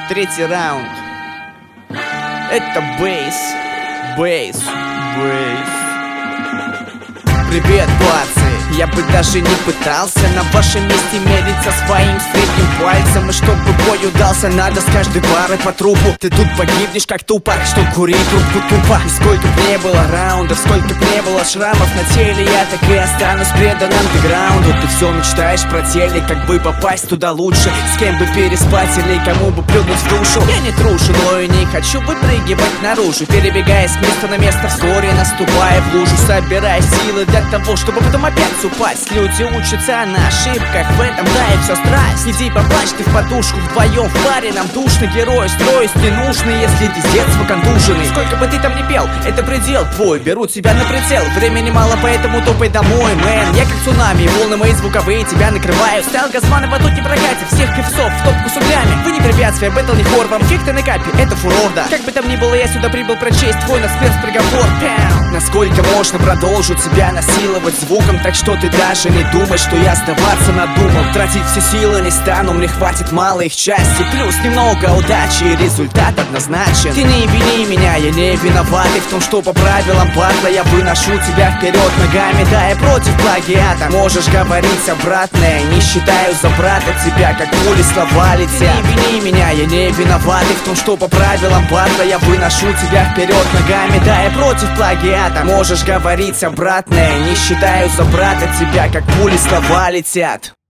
Третий раунд. Это бейс. Бейс. Бейс. Привет, бацы. Я бы даже не пытался на вашем месте мериться своим средним пальцем. И чтобы бой удался, надо с каждой парой по трупу. Ты тут погибнешь как тупак, что курить трубку тупо. И сколько б не было раундов, сколько б не было шрамов на теле, я так и останусь предан андеграунду. Ты все мечтаешь про теле, как бы попасть туда лучше, с кем бы переспать или кому бы плюнуть в душу. Я не трушу, но и не хочу выпрыгивать наружу, перебегая с места на место, вскоре наступая в лужу, собирая силы для того, чтобы потом опять упасть. Люди учатся на ошибках, в этом да и все страсть. Иди поплачь ты в подушку, вдвоем в паре нам душно. Герой строить не нужно, если ты с детства контуженный. Сколько бы ты там ни пел, это предел твой, берут тебя на прицел. Времени мало, поэтому топай домой, мэн. Я как цунами, волны мои звуковые тебя накрывают. Стайл газмана по тут не прокатит всех певцов в топку с углями. Вы не препятствия, бэтл не хор, вам эффекты на капе, это фурор, да. Как бы там ни было, я сюда прибыл прочесть твой на спецприговор. Насколько можно продолжу тебя насиловать звуком, так что ты даже не думай, что я сдаваться надумал. Тратить все силы не стану, мне хватит мало их части. Плюс немного удачи и результат однозначен. Ты не вини меня, я не виноват и в том, что по правилам батла я выношу тебя вперед ногами. Да, я против плагиата, можешь говорить обратное. Не считаю за брата тебя, как пули слова летят. Ты не вини меня, я не виноват и в том, что по правилам батла я выношу тебя вперед ногами. Да, я против плагиата, можешь говорить обратное. Не считаю за брата тебя, как пули слова летят.